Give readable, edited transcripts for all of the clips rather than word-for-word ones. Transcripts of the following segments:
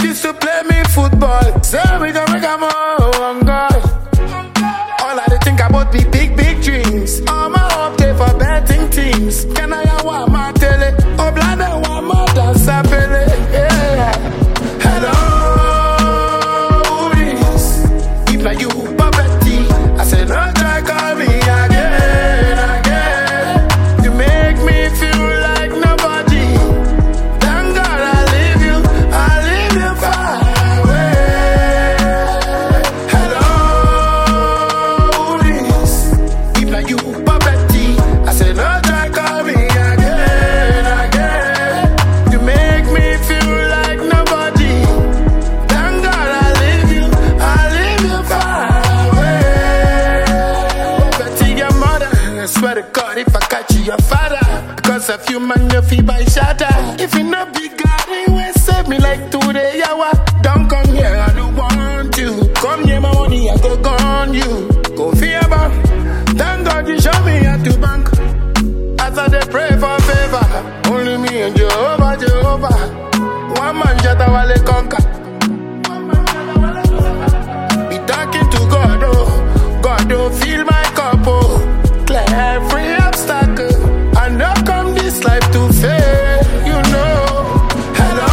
used to play me football. Say we gon' make a more on God. All I think about be big, big dreams. All my hope there for betting teams. Can I have one more tele? Oh, blada one more dance a pele. Yeah. Hello, if not you, poverty. I said, no, try call me again, again. You make me feel like nobody. Thank God I leave you far away. Hello, if not you, poverty. I said, no, try call me again, again. You make me feel like nobody. Thank God I leave you far away. Poverty, your mother. I swear to God, if I catch you, your father. Because of you, man, your feet by shatter. If you not be God, he will save me like today, yawa. Don't come here, I don't want you. Come here, my money, I go gone you. Go fear about. Thank God you show me how to bank. As I dey pray for favor, only me and Jehovah, Jehovah. One man jata wale conquer. Be talking to God, oh. God, don't fill my cup, oh. Clear every obstacle. I know come this life to fail, you know. Hello,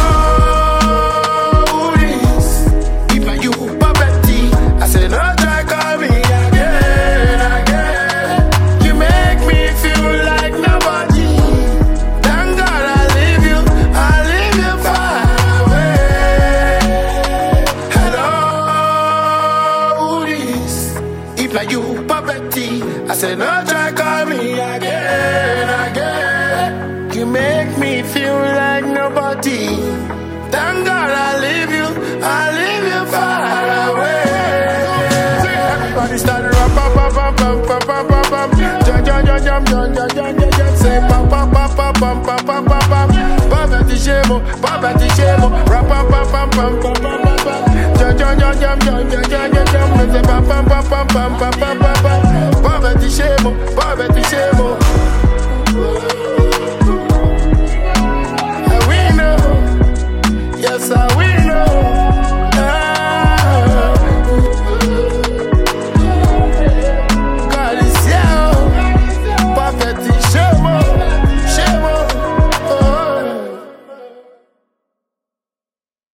if not you, poverty. I say, no, try call me again, again. You make me feel like nobody. Thank God I leave you far away. Hello, if not you, poverty. I say, no, try call me again, again. You make me feel like nobody. Thank God I leave you far away. Everybody start to rap, pam, pam, pam, pam, pam, pam, pam, pam. Jump, jump, jump, jump, jump, jump, jump, jump, jump. Say pam, pam, pam, pam, pam, pam, pam, pam, pam. Poverty shame, poverty shame. Rap, pam, pam, pam, pam, pam, pam, pam, pam. Jump, jump, jump, jump, jump, jump, jump, jump. Say pam, pam, pam, pam, pam, pam, pam, pam, pam. Poverty shame, poverty shame.